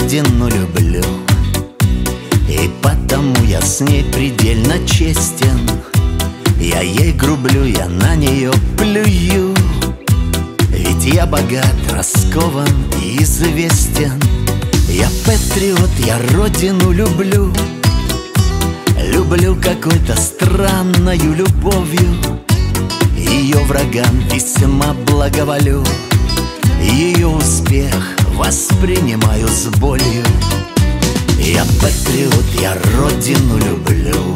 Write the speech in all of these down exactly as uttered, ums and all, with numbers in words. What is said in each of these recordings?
родину люблю, и потому я с ней предельно честен. Я ей грублю, я на нее плюю, ведь я богат, раскован и известен. Я патриот, я родину люблю, люблю какой-то странною любовью. Ее врагам весьма благоволю, ее успех воспринимаю с болью. Я патриот, я родину люблю,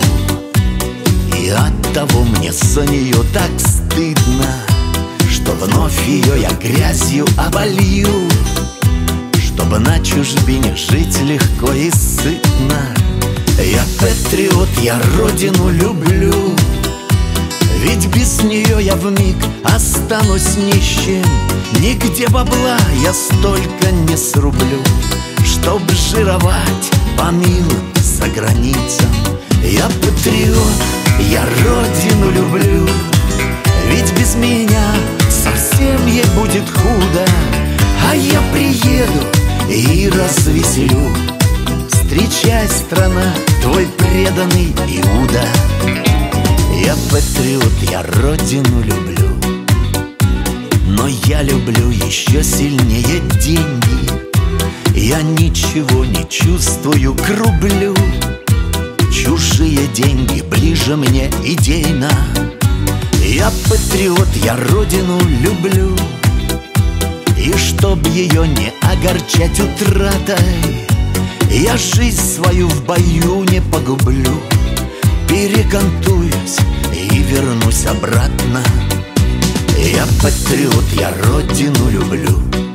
и оттого мне за нее так стыдно, что вновь ее я грязью оболью, чтобы на чужбине жить легко и сытно. Я патриот, я родину люблю, ведь без нее я вмиг останусь нищим. Нигде бабла я столько не срублю, чтоб жировать по милым за границам. Я патриот, я родину люблю, ведь без меня совсем ей будет худо. А я приеду и развеселю. Встречай, страна, твой преданный Иуда. Я патриот, я родину люблю, но я люблю еще сильнее деньги. Я ничего не чувствую к рублю, чужие деньги ближе мне идейно. Я патриот, я родину люблю, и чтоб ее не огорчать утратой, я жизнь свою в бою не погублю. Перекантуюсь и вернусь обратно. Я патриот, я родину люблю,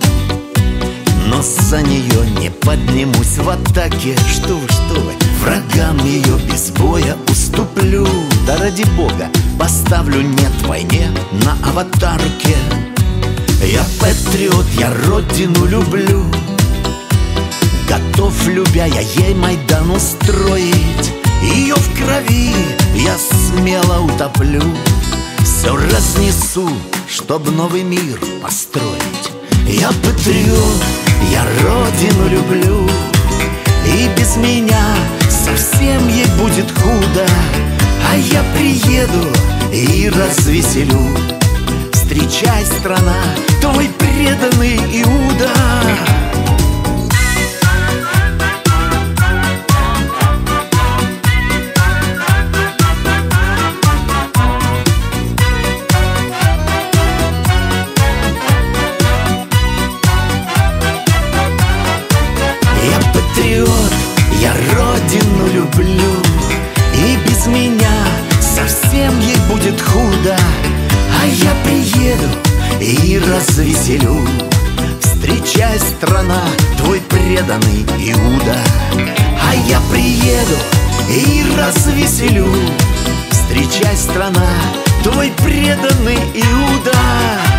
но за нее не поднимусь в атаке. Что вы, что вы, врагам ее без боя уступлю. Да ради бога, поставлю нет войне на аватарке. Я патриот, я родину люблю, готов, любя я ей Майдан устроить. Ее в крови я смело утоплю, все разнесу, чтоб новый мир построить. Я патриот, я родину люблю, и без меня совсем ей будет худо. А я приеду и развеселю. Встречай, страна, твой преданный Иуда. Я родину люблю, и без меня совсем ей будет худо. А я приеду и развеселю. Встречай, страна, твой преданный Иуда. А я приеду и развеселю. Встречай, страна, твой преданный Иуда.